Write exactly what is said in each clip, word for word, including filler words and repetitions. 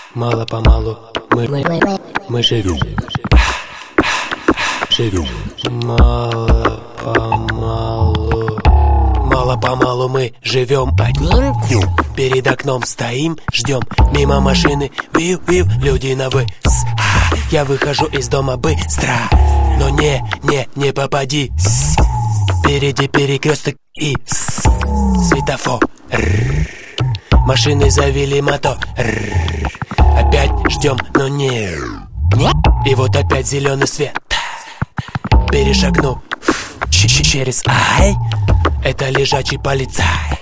Мало-помалу мы, мы, мы, мы живем. Живем. Мало-помалу. Мало-помалу мы живем одним днем. Перед окном стоим, ждем. Мимо машины, виу-виу, люди на вы. Я выхожу из дома быстро, но не, не, не попади. Впереди перекресток и светофор. Машины завели мотор. Опять ждем, но не. И вот опять зеленый свет. Перешагну через ай. Это лежачий полицай.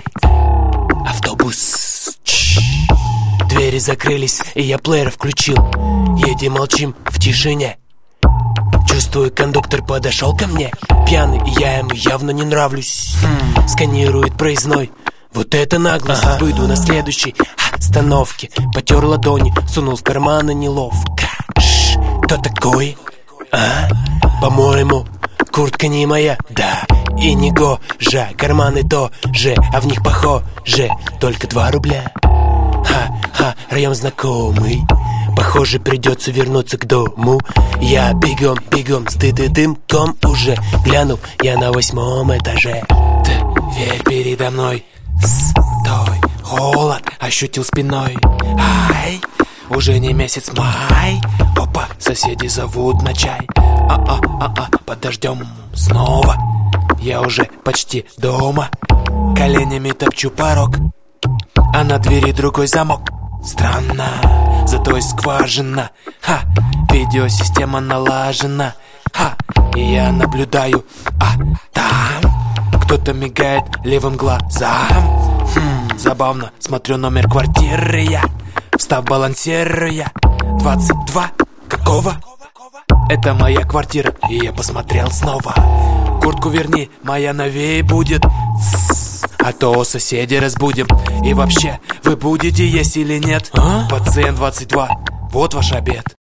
Автобус. Двери закрылись, и я плеер включил. Едем, молчим в тишине. Чувствую, кондуктор подошел ко мне. Пьяный, и я ему явно не нравлюсь. хм, Сканирует проездной. Вот это наглость. ага. Выйду на следующей остановке. Потер ладони, сунул в карманы неловко. Ш, кто такой? А? По-моему, куртка не моя. Да, и не гожа. Карманы тоже, а в них похоже только два рубля. Ха-ха, район знакомый. Похоже, придется вернуться к дому. Я бегом, бегом, стыд и дымком уже глянул. Я на восьмом этаже. Дверь передо мной. Стой, холод ощутил спиной. Ай, уже не месяц май. Опа, соседи зовут на чай. А-а-а-а, подождем снова. Я уже почти дома. Коленями топчу порог, а на двери другой замок. Странно, зато и скважина. Ха, видеосистема налажена. Ха, и я наблюдаю, а там кто-то мигает левым глазом. хм, Забавно, смотрю номер квартиры я, встав балансируя. Двадцать два, какого? Это моя квартира, и я посмотрел снова. Куртку верни, моя новее будет. Тс, а то соседи разбудим. И вообще, вы будете есть или нет? а? Пациент двадцать два, вот ваш обед.